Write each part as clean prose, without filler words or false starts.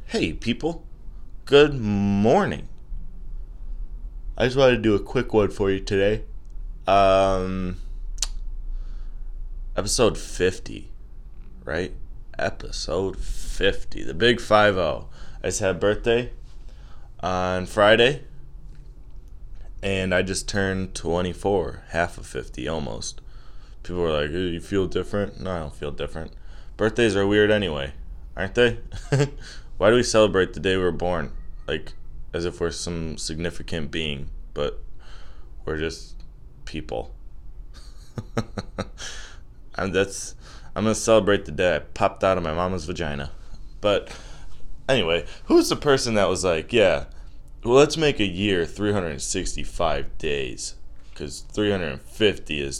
Hey, people. Good morning. I just wanted to do a quick one for you today. Um, Episode 50, right? Episode 50, the big 50. I just had a birthday on Friday, and I just turned 24, half of 50 almost. People were like, "Hey, you feel different?" No, I don't feel different. Birthdays are weird anyway, aren't they? Why do we celebrate the day we were born? Like, as if we're some significant being, but we're just people. I'm gonna celebrate the day I popped out of my mama's vagina. But anyway, who's the person that was like, yeah, well, let's make a year 365 days, because 350 is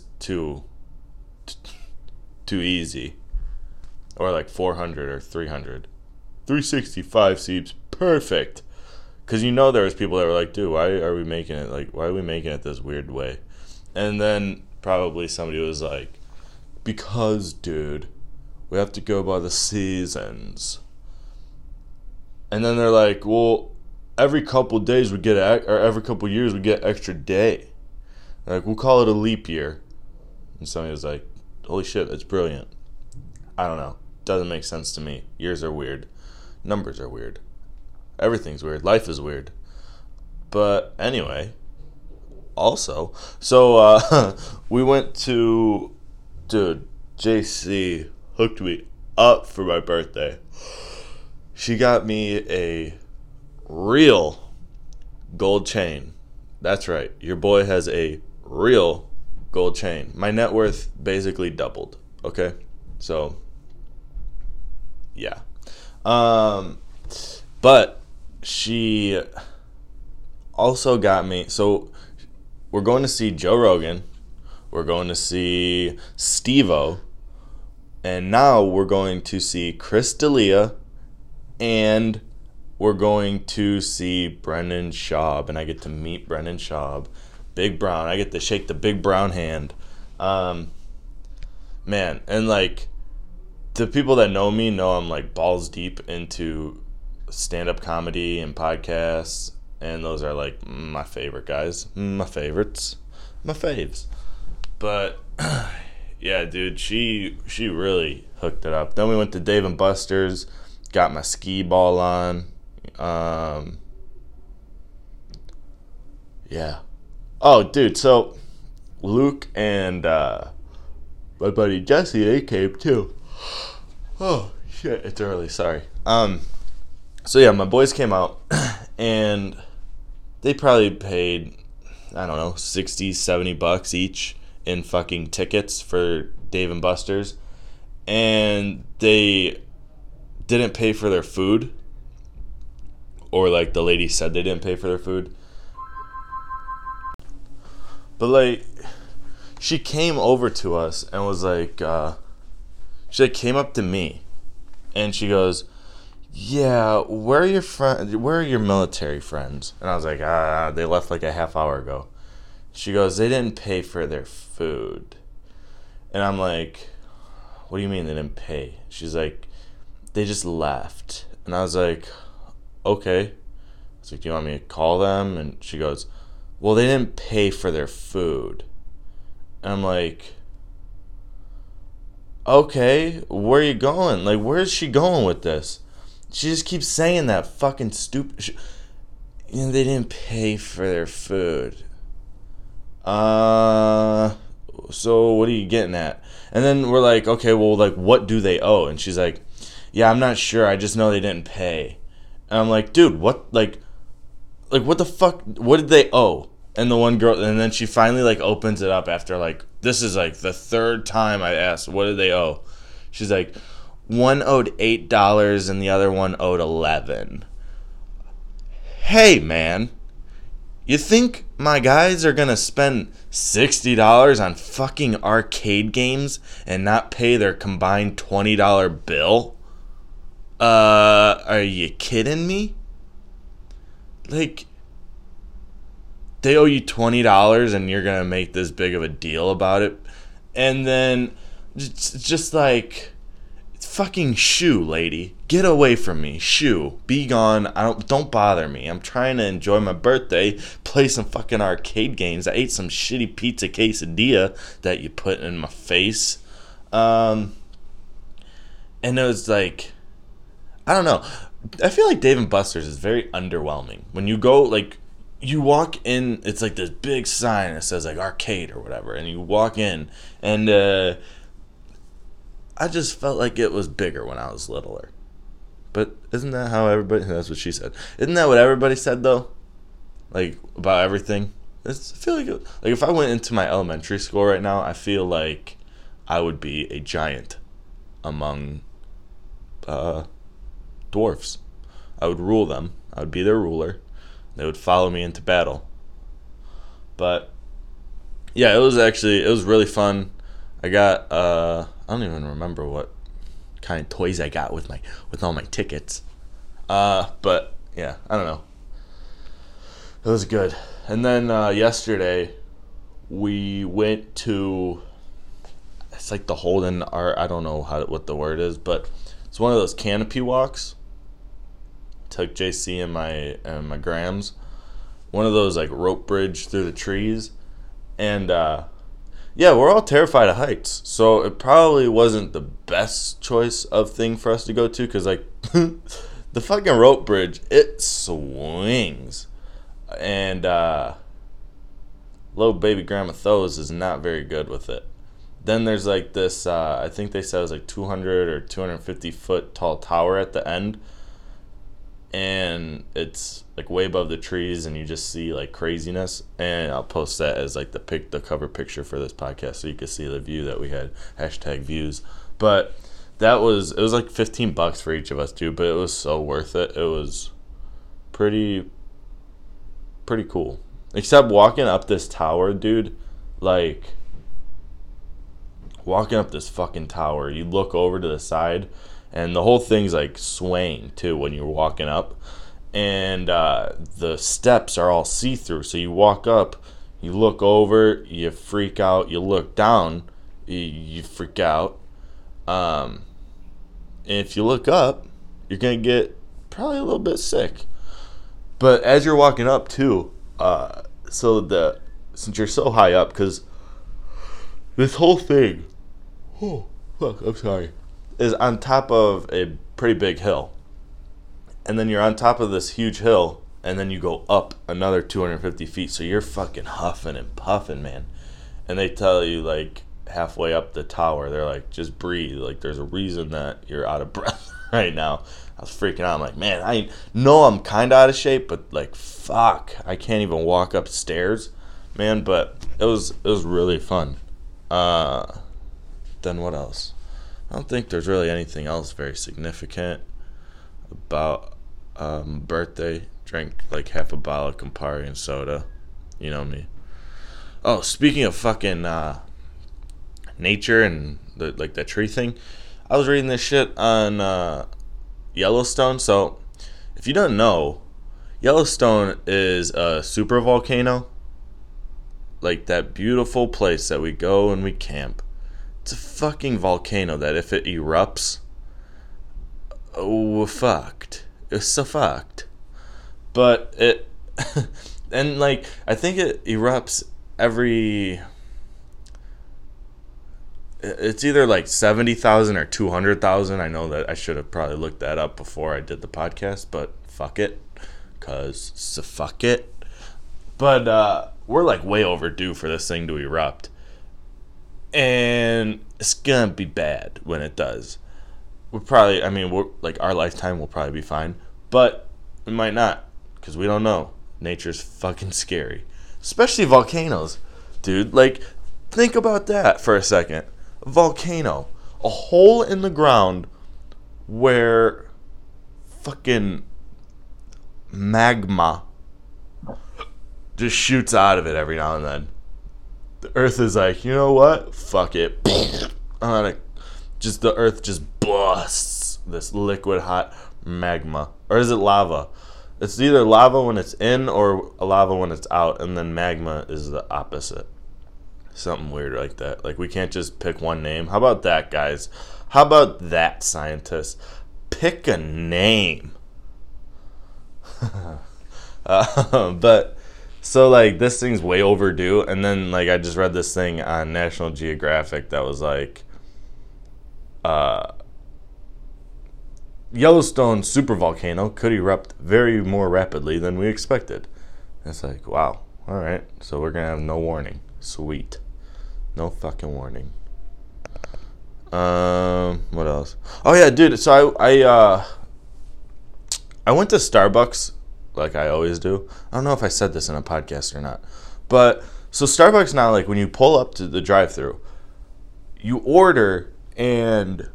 too easy, or like 400 or 300. 365 seems perfect. Because there was people that were like, dude, why are we making it this weird way? And then probably somebody was like, because, dude, we have to go by the seasons. And then they're like, well, every couple days or every couple years we get extra day. They're like, we'll call it a leap year. And somebody was like, holy shit, that's brilliant. I don't know. Doesn't make sense to me. Years are weird. Numbers are weird. Everything's weird. Life is weird. But anyway, also, so we went to, dude, JC hooked me up for my birthday. She got me a real gold chain. That's right. Your boy has a real gold chain. My net worth basically doubled. Okay? So, yeah. But she also got me. So we're going to see Joe Rogan. We're going to see Steve-O. And now we're going to see Chris D'Elia. And we're going to see Brendan Schaub. And I get to meet Brendan Schaub. Big Brown. I get to shake the big brown hand. Man. And like, the people that know me know I'm like balls deep into stand-up comedy and podcasts, and those are like my favorite guys, my favorites, my faves. But yeah, dude, she really hooked it up. Then we went to Dave and Buster's, got my ski ball on. Yeah. Oh, dude, so Luke and my buddy Jesse, they came too. Oh shit, it's early, sorry. So yeah, my boys came out and they probably paid, I don't know, 60, 70 bucks each in fucking tickets for Dave and Buster's. And they didn't pay for their food. Or like the lady said they didn't pay for their food. But like, she came over to us and was like, she like came up to me and she goes, yeah, where are your military friends? And I was like, they left like a half hour ago. She goes, they didn't pay for their food. And I'm like, what do you mean they didn't pay? She's like, they just left. And I was like, okay. I was like, do you want me to call them? And she goes, well, they didn't pay for their food. And I'm like, okay, where are you going? Like, where is she going with this? She just keeps saying that fucking stupid. They didn't pay for their food. So what are you getting at? And then we're like, okay, well, like, what do they owe? And she's like, yeah, I'm not sure. I just know they didn't pay. And I'm like, dude, what, like, what the fuck? What did they owe? And the one girl, and then she finally like opens it up after like, this is like the third time I asked, what did they owe? She's like, one owed $8 and the other one owed $11. Hey, man. You think my guys are gonna spend $60 on fucking arcade games and not pay their combined $20 bill? Are you kidding me? Like, they owe you $20 and you're gonna make this big of a deal about it? And then just like fucking shoo, lady. Get away from me. Shoo. Be gone. Don't bother me. I'm trying to enjoy my birthday, play some fucking arcade games. I ate some shitty pizza quesadilla that you put in my face. And it was like, I don't know. I feel like Dave & Buster's is very underwhelming. When you go, like, you walk in, it's like this big sign that says, like, arcade or whatever. And you walk in, and I just felt like it was bigger when I was littler. But isn't that how everybody, that's what she said. Isn't that what everybody said, though? Like, about everything? I feel like if I went into my elementary school right now, I feel like I would be a giant among dwarfs. I would rule them. I would be their ruler. They would follow me into battle. But yeah, it was really fun. I got I don't even remember what kind of toys I got with all my tickets. But yeah, I don't know. It was good. And then yesterday we went to, it's like the Holden Art, I don't know what the word is, but it's one of those canopy walks. Took JC and my Grams, one of those like rope bridge through the trees, and yeah, we're all terrified of heights, so it probably wasn't the best choice of thing for us to go to, because like the fucking rope bridge, it swings, and little baby Grandma Thos is not very good with it. Then there's like this I think they said it was like 200 or 250 foot tall tower at the end, and it's like way above the trees, and you just see like craziness. And I'll post that as like the cover picture for this podcast, so you can see the view that we had, #views. But it was like $15 for each of us, dude, but it was so worth it. It was pretty cool, except walking up this tower, dude. Like, walking up this fucking tower, you look over to the side, and the whole thing's like swaying too when you're walking up. And the steps are all see-through. So you walk up, you look over, you freak out. You look down, you freak out. And if you look up, you're going to get probably a little bit sick. But as you're walking up too, since you're so high up, because this whole thing, oh, fuck, I'm sorry, is on top of a pretty big hill. And then you're on top of this huge hill, and then you go up another 250 feet. So you're fucking huffing and puffing, man. And they tell you, like, halfway up the tower, they're like, just breathe. Like, there's a reason that you're out of breath right now. I was freaking out. I'm like, man, I know I'm kind of out of shape, but, like, fuck, I can't even walk upstairs, man. But it was really fun. Then what else? I don't think there's really anything else very significant about birthday. Drank like half a bottle of Campari and soda. You know me. Oh, speaking of fucking nature and that tree thing, I was reading this shit on Yellowstone. So if you don't know, Yellowstone is a super volcano. Like that beautiful place that we go and we camp. It's a fucking volcano that if it erupts, oh, we're fucked. It's so fucked. But it, and like, I think it erupts it's either like 70,000 or 200,000. I know that I should have probably looked that up before I did the podcast, but fuck it. Fuck it. But we're like way overdue for this thing to erupt. And it's gonna be bad when it does. We're like, our lifetime will probably be fine, but we might not, because we don't know. Nature's fucking scary, especially volcanoes, dude. Like, think about that for a second. A volcano, a hole in the ground where fucking magma just shoots out of it every now and then. The earth is like, you know what? Fuck it. The earth just busts this liquid hot magma. Or is it lava? It's either lava when it's in or lava when it's out, and then magma is the opposite. Something weird like that. Like, we can't just pick one name. How about that, guys? How about that, scientists? Pick a name. But so, like, this thing's way overdue. And then, like, I just read this thing on National Geographic that was like, Yellowstone supervolcano could erupt very more rapidly than we expected. And it's like, wow, all right, so we're gonna have no warning. Sweet, no fucking warning. What else? Oh yeah, dude. So I went to Starbucks like I always do. I don't know if I said this in a podcast or not, but so Starbucks now, like, when you pull up to the drive-thru, you order and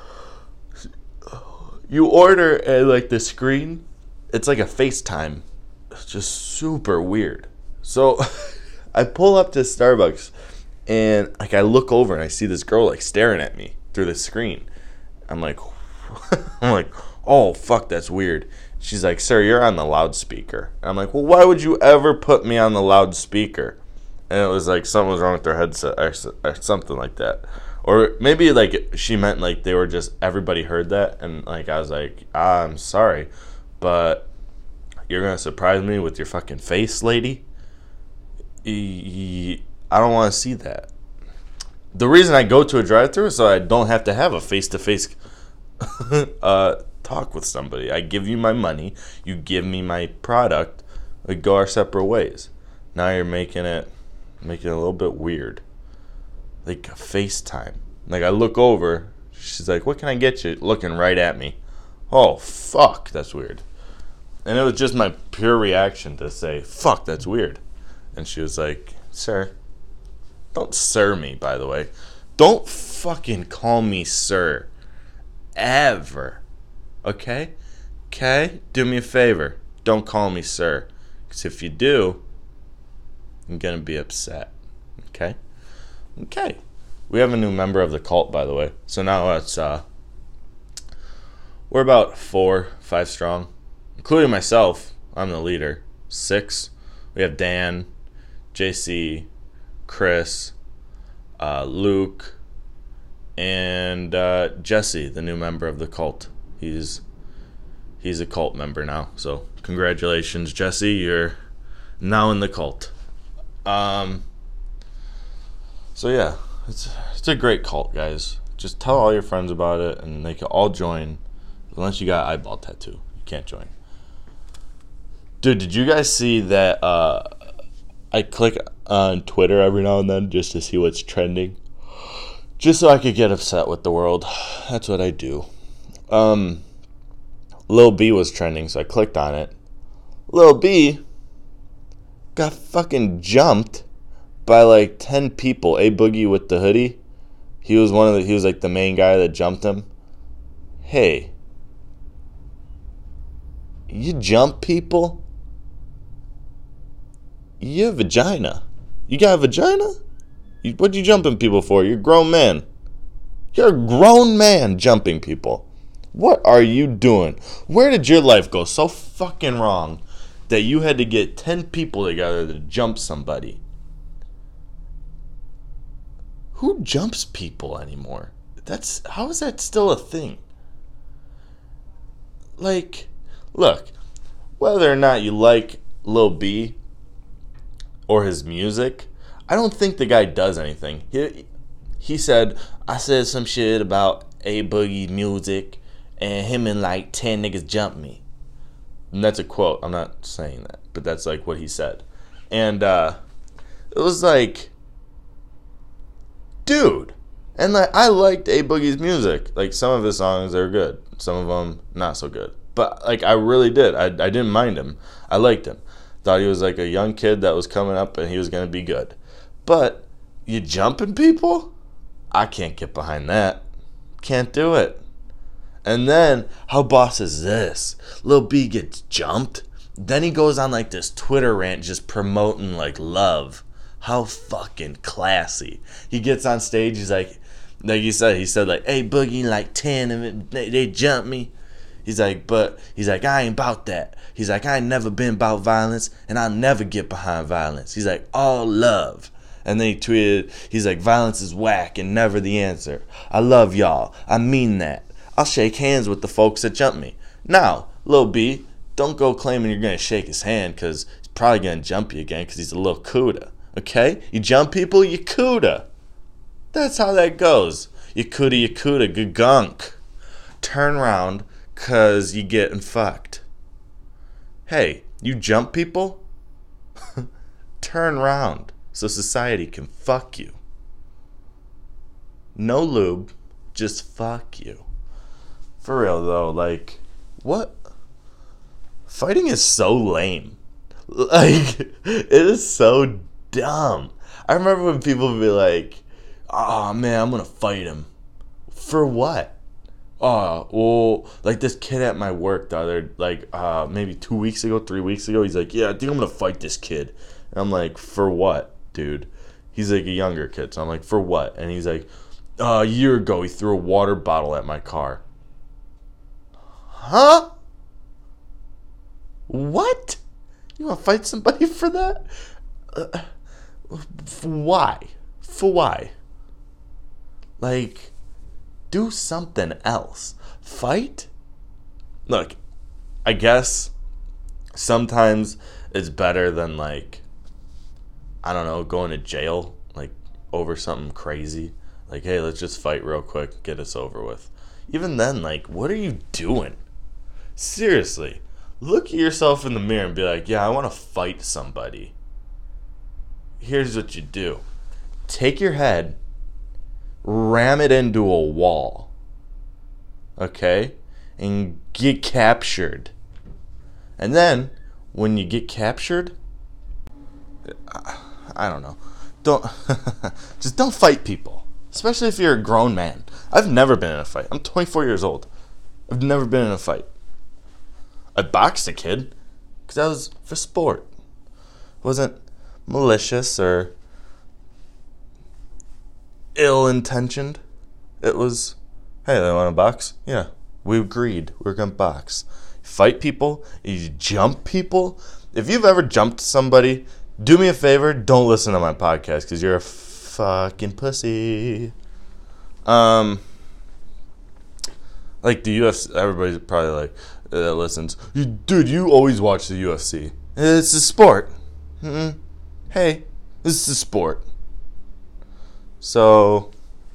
like the screen, it's like a FaceTime. It's just super weird. So I pull up to Starbucks and, like, I look over and I see this girl, like, staring at me through the screen. I'm like, oh fuck, that's weird. She's like, sir, you're on the loudspeaker. And I'm like, well, why would you ever put me on the loudspeaker? And it was like something was wrong with their headset or something like that. Or maybe, like, she meant, like, they were just, everybody heard that. And, like, I was like, I'm sorry, but you're going to surprise me with your fucking face, lady? I don't want to see that. The reason I go to a drive-thru is so I don't have to have a face-to-face talk with somebody. I give you my money, you give me my product, we go our separate ways. Now you're making it a little bit weird. Like a FaceTime. Like, I look over, she's like, what can I get you? Looking right at me. Oh, fuck, that's weird. And it was just my pure reaction to say, fuck, that's weird. And she was like, sir. Don't sir me, by the way. Don't fucking call me sir. Ever. Okay? Okay? Do me a favor. Don't call me sir. Because if you do, I'm going to be upset. Okay? Okay. We have a new member of the cult, by the way. So now it's, we're about 4-5 strong. Including myself. I'm the leader. 6. We have Dan, JC, Chris, Luke, and Jesse, the new member of the cult. He's a cult member now. So congratulations, Jesse. You're now in the cult. So yeah, it's a great cult, guys. Just tell all your friends about it, and they can all join. Unless you got eyeball tattoo, you can't join. Dude, did you guys see that? I click on Twitter every now and then just to see what's trending, just so I could get upset with the world. That's what I do. Lil B was trending, so I clicked on it. Lil B got fucking jumped by like 10 people. A Boogie with the hoodie. He was like the main guy that jumped him. Hey, you jump people? You have a vagina. You got a vagina? What you jumping people for? You're a grown man. You're a grown man jumping people. What are you doing? Where did your life go so fucking wrong that you had to get 10 people together to jump somebody? Who jumps people anymore? How is that still a thing? Like, look, whether or not you like Lil B or his music, I don't think the guy does anything. He said, I said some shit about A Boogie music, and him and like 10 niggas jumped me. And that's a quote. I'm not saying that, but that's like what he said. And it was like, dude. And like, I liked A Boogie's music. Like, some of his songs are good, some of them not so good. But like, I really did. I didn't mind him. I liked him. Thought he was like a young kid that was coming up and he was going to be good. But you jumping people? I can't get behind that. Can't do it. And then, how boss is this? Lil B gets jumped. Then he goes on like this Twitter rant just promoting like love. How fucking classy. He gets on stage, he's like he said like, hey Boogie, like 10 of it, they jumped me. He's like, I ain't about that. He's like, I ain't never been about violence, and I'll never get behind violence. He's like, all love. And then he tweeted, he's like, violence is whack and never the answer. I love y'all. I mean that. I'll shake hands with the folks that jump me. Now, Lil B, don't go claiming you're going to shake his hand because he's probably going to jump you again because he's a little cuda. Okay? You jump people, you cuda. That's how that goes. You cuda, good gunk. Turn around because you getting fucked. Hey, you jump people? Turn around so society can fuck you. No lube, just fuck you. For real though, like, what? Fighting is so lame. Like, it is so dumb. I remember when people would be like, oh man, I'm gonna fight him. For what? Oh, well, like this kid at my work the other, maybe 2 weeks ago, 3 weeks ago, he's like, yeah, I think I'm gonna fight this kid. And I'm like, for what, dude? He's like a younger kid, so I'm like, for what? And he's like, a year ago, he threw a water bottle at my car. Huh? What? You want to fight somebody for that? Why? For why? Like, do something else. Fight? Look, I guess sometimes it's better than, like, I don't know, going to jail, like, over something crazy. Like, hey, let's just fight real quick, get us over with. Even then, like, what are you doing? Seriously, look at yourself in the mirror and be like, yeah, I want to fight somebody. Here's what you do. Take your head, ram it into a wall, okay? And get captured. And then, when you get captured, I don't know. Just don't fight people. Especially if you're a grown man. I've never been in a fight. I'm 24 years old. I've never been in a fight. I boxed a kid because that was for sport. It wasn't malicious or ill-intentioned. It was, hey, they want to box? Yeah, we agreed. We're going to box. Fight people. You jump people. If you've ever jumped somebody, do me a favor, don't listen to my podcast because you're a fucking pussy. Like the UFC, everybody's probably like, that listens, dude, you always watch the UFC. It's a sport. Hey, this is a sport. So,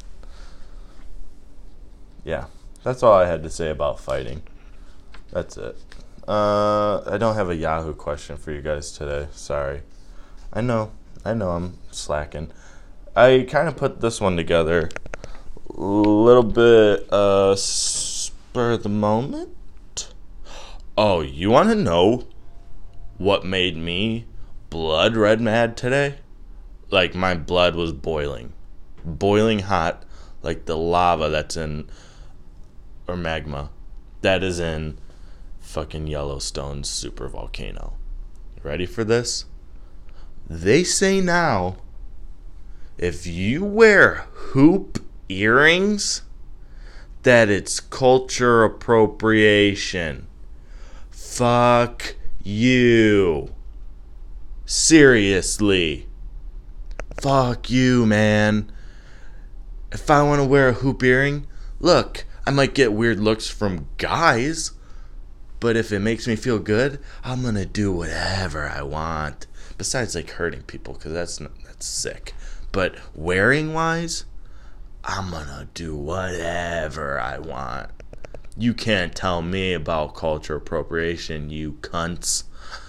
yeah, that's all I had to say about fighting. That's it. I don't have a Yahoo question for you guys today. Sorry. I know I'm slacking. I kind of put this one together a little bit spur of the moment. Oh, you want to know what made me blood red mad today? Like my blood was boiling hot, like the lava that's in, or magma that is in fucking Yellowstone's super volcano. Ready for this? They say now, if you wear hoop earrings, that it's culture appropriation. Fuck you. Seriously. Fuck you, man. If I want to wear a hoop earring, look, I might get weird looks from guys, but if it makes me feel good, I'm gonna do whatever I want. Besides, like, hurting people, because that's sick. But wearing wise, I'm gonna do whatever I want. You can't tell me about culture appropriation, you cunts.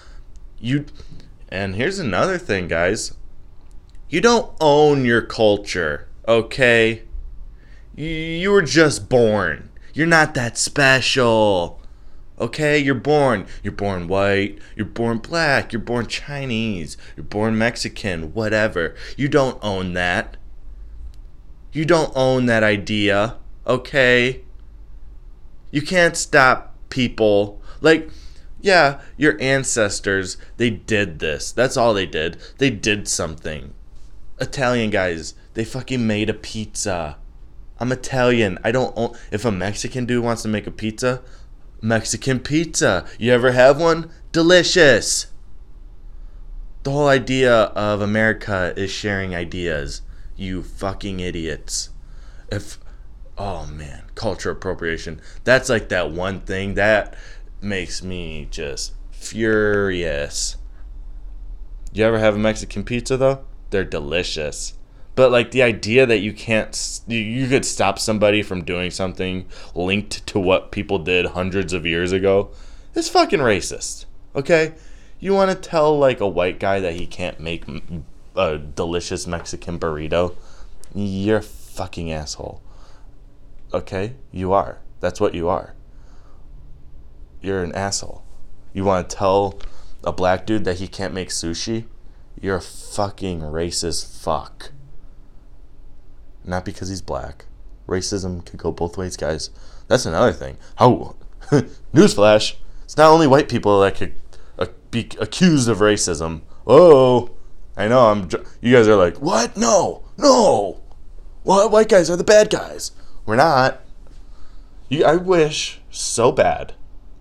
And here's another thing, guys. You don't own your culture, okay? You were just born. You're not that special. Okay, you're born white, you're born black, you're born Chinese, you're born Mexican, whatever. You don't own that. You don't own that idea, okay? You can't stop people. Like, yeah, your ancestors, they did this. That's all they did. They did something. Italian guys, they fucking made a pizza. I'm Italian. I don't own... If a Mexican dude wants to make a pizza, Mexican pizza. You ever have one? Delicious. The whole idea of America is sharing ideas. You fucking idiots. If Oh man, culture appropriation. That's like that one thing that makes me just furious. You ever have a Mexican pizza though? They're delicious. But like the idea that you could stop somebody from doing something linked to what people did hundreds of years ago is fucking racist. Okay? You want to tell like a white guy that he can't make a delicious Mexican burrito? You're a fucking asshole. Okay? You are. That's what you are. You're an asshole. You want to tell a black dude that he can't make sushi? You're a fucking racist fuck. Not because he's black. Racism could go both ways, guys. That's another thing. Newsflash. It's not only white people that could be accused of racism. Oh, I know. You guys are like, what? No. What? White guys are the bad guys. We're not. I wish so bad.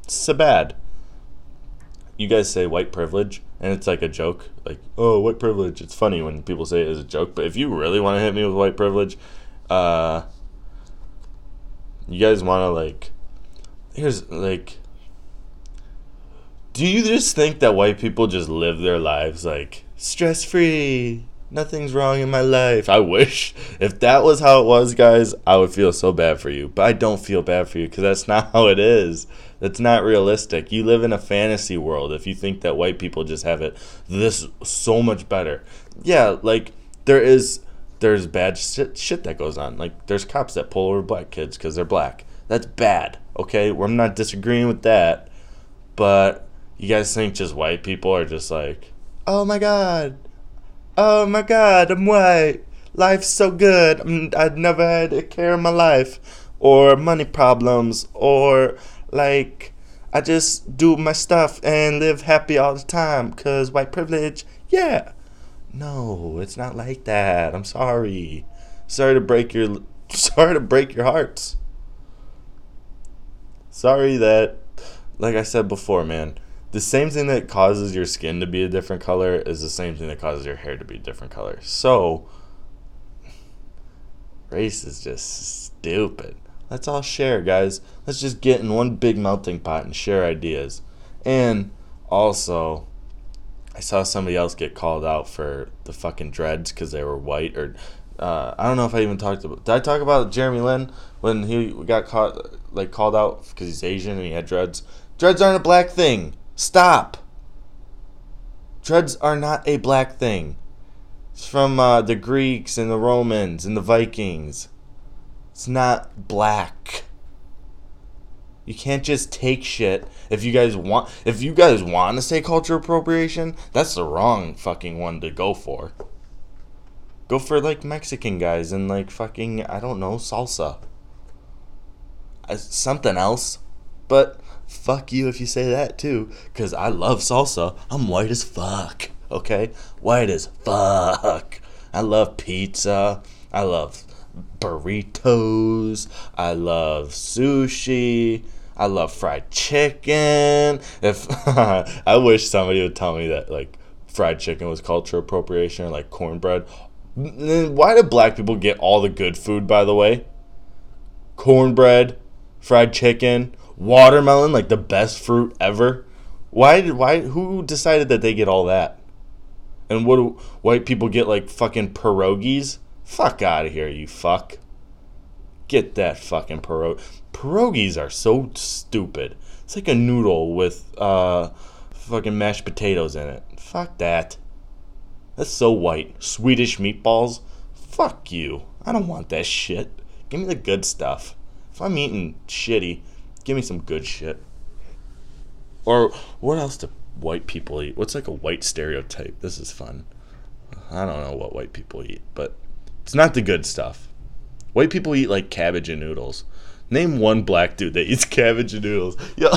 You guys say white privilege, and it's like a joke. Like, oh, white privilege. It's funny when people say it as a joke. But if you really want to hit me with white privilege, you guys want to, like... Here's, like... Do you just think that white people just live their lives, like, stress-free? Nothing's wrong in my life. I wish. If that was how it was, guys, I would feel so bad for you. But I don't feel bad for you because that's not how it is. That's not realistic. You live in a fantasy world if you think that white people just have it this so much better. Yeah, like, there's bad shit that goes on. Like, there's cops that pull over black kids because they're black. That's bad, okay? I'm not disagreeing with that. But you guys think just white people are just like, oh my god, I'm white. Life's so good. I'd never had a care in my life. Or money problems. Or, like, I just do my stuff and live happy all the time. Because white privilege, yeah. No, it's not like that. I'm sorry. Sorry to break your hearts. Sorry that, like I said before, man, the same thing that causes your skin to be a different color is the same thing that causes your hair to be a different color. So, race is just stupid. Let's all share, guys. Let's just get in one big melting pot and share ideas. And also, I saw somebody else get called out for the fucking dreads because they were white. Or I don't know if I even talked about... Did I talk about Jeremy Lin when he got called out because he's Asian and he had dreads? Dreads aren't a black thing. Stop. Dreads are not a black thing. It's from the Greeks and the Romans and the Vikings. It's not black. You can't just take shit. If you guys want to say culture appropriation, that's the wrong fucking one to go for. Go for like Mexican guys and like fucking, I don't know, salsa. Something else. But fuck you if you say that too, because I love salsa. I'm white as fuck, okay? White as fuck. I love pizza. I love burritos. I love sushi. I love fried chicken. If I wish somebody would tell me that like fried chicken was culture appropriation or like cornbread. Why do black people get all the good food, by the way? Cornbread, fried chicken, watermelon, like the best fruit ever. Who decided that they get all that? And what do white people get, like fucking pierogies? Fuck out of here, you fuck. Get that fucking pierogies are so stupid. It's like a noodle with fucking mashed potatoes in it. Fuck that. That's so white. Swedish meatballs? Fuck you. I don't want that shit. Give me the good stuff. If I'm eating shitty, give me some good shit. Or what else do white people eat? What's like a white stereotype? This is fun. I don't know what white people eat, but it's not the good stuff. White people eat like cabbage and noodles. Name one black dude that eats cabbage and noodles. Yo.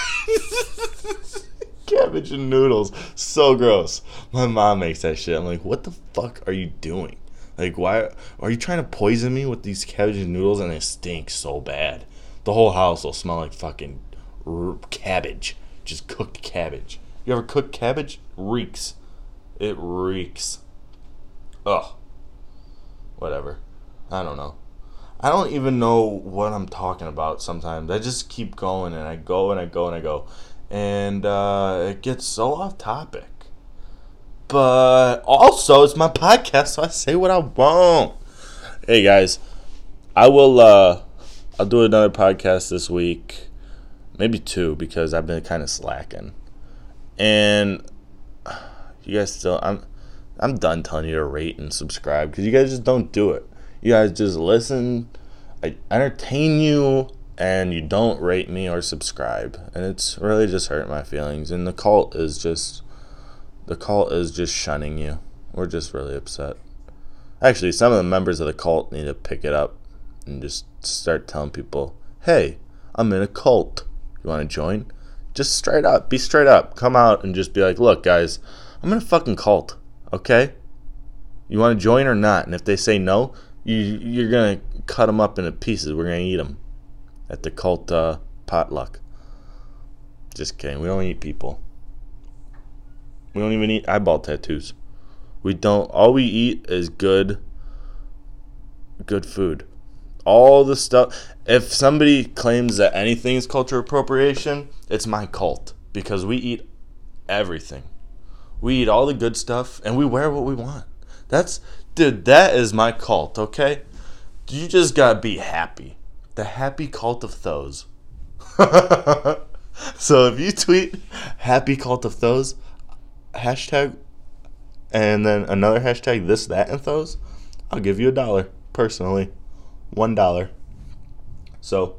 Cabbage and noodles. So gross. My mom makes that shit. I'm like, what the fuck are you doing? Like, why are you trying to poison me with these cabbage and noodles? And they stink so bad. The whole house will smell like fucking cabbage. Just cooked cabbage. You ever cooked cabbage? Reeks. It reeks. Ugh. Whatever. I don't know. I don't even know what I'm talking about sometimes. I just keep going and I go and I go and I go. And it gets so off topic. But also, it's my podcast, so I say what I want. Hey, guys. I'll do another podcast this week. Maybe 2, because I've been kind of slacking. And you guys still... I'm done telling you to rate and subscribe, because you guys just don't do it. You guys just listen, I entertain you, and you don't rate me or subscribe. And it's really just hurt my feelings. And the cult is just shunning you. We're just really upset. Actually, some of the members of the cult need to pick it up and just start telling people, hey, I'm in a cult. You want to join? Just straight up. Be straight up. Come out and just be like, look, guys, I'm in a fucking cult. Okay? You want to join or not? And if they say no, you're going to cut them up into pieces. We're going to eat them at the cult potluck. Just kidding. We don't eat people. We don't even eat eyeball tattoos. We don't. All we eat is good food. All the stuff. If somebody claims that anything is cultural appropriation, it's my cult. Because we eat everything. We eat all the good stuff, and we wear what we want. That is my cult, okay? You just gotta be happy. The happy cult of those. So if you tweet happy cult of those, hashtag, and then another hashtag, this, that, and those, I'll give you $1, personally. $1. So,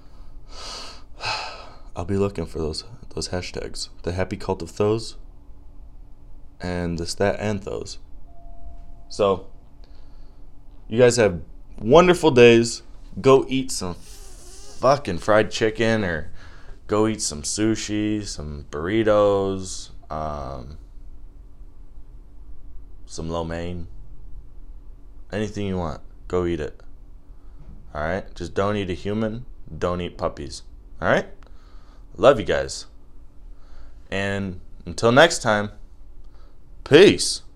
I'll be looking for those hashtags. The happy cult of those, and this, that, and those. So, you guys have wonderful days. Go eat some fucking fried chicken, or go eat some sushi, some burritos, some lo mein. Anything you want, go eat it. Alright? Just don't eat a human. Don't eat puppies. Alright? Love you guys. And until next time, peace.